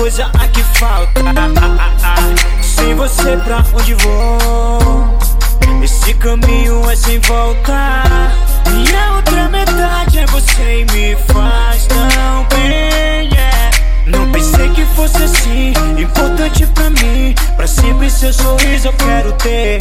coisa aqui falta. Sem você pra onde vou? Esse caminho é sem volta. Minha outra metade é você e me faz tão bem, yeah. Não pensei que fosse assim, importante pra mim. Pra sempre seu sorriso eu quero ter.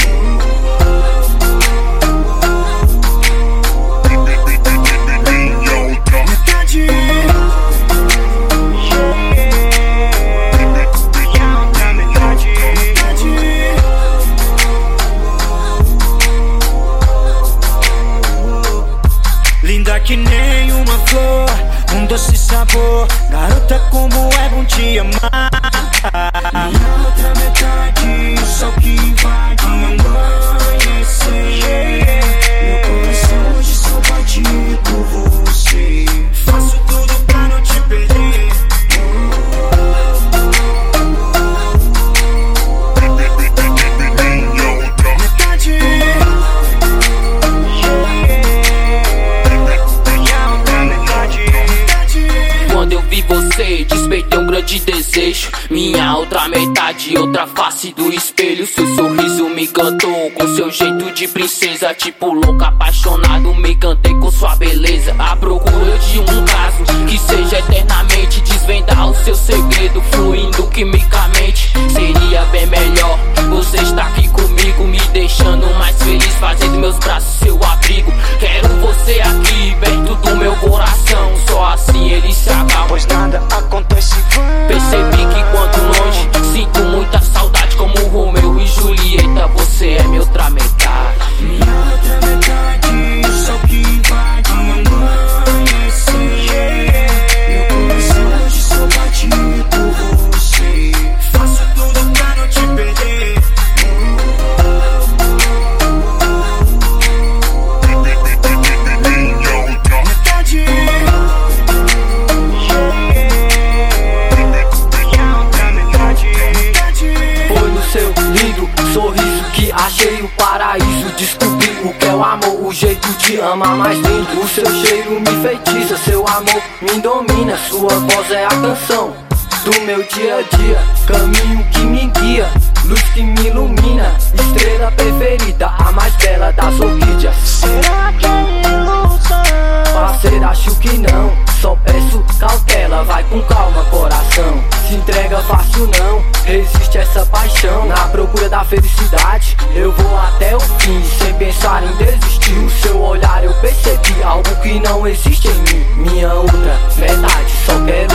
Linda que nem uma flor, um doce sabor. Garota, como é bom te amar. Minha outra metade, o sol que invade amanhecer. Meu coração hoje só bate por você. Faço tudo pra não te perder. Você despertei um grande desejo. Minha outra metade, outra face do espelho. Seu sorriso me encantou com seu jeito de princesa. Tipo louca, apaixonado, me encantei com sua beleza. À procura de um caso que seja eternamente desvendar o seu segredo, fluindo quimicamente. Seria bem melhor você estar aqui comigo, me deixando mais feliz, fazendo meus braços seu abrigo. Quero você aqui, perto do meu coração. Só assim ele se acalma, pois nada acontece vão. Percebi que quanto longe, sinto muita saudade. Como Romeu e Julieta, você é minha outra metade. Minha outra metade, o sol que invade amanhecer. Meu coração hoje só bate por você. Faço tudo pra não te perder. Sorriso que achei o paraíso. Descobri o que é o amor, o jeito de amar mais lindo. O seu cheiro me feitiça, seu amor me domina. Sua voz é a canção do meu dia a dia, caminho que me guia, luz que me ilumina, estrela preferida, a mais bela das orquídeas. Será que é ilusão? Parceiro, acho que não, só peço cautela. Vai com calma, coração, se entrega fácil não, resiste essa paixão. Na procura da felicidade, eu vou até o fim, sem pensar em desistir. O seu olhar eu percebi algo que não existe em mim. Minha outra metade, só quero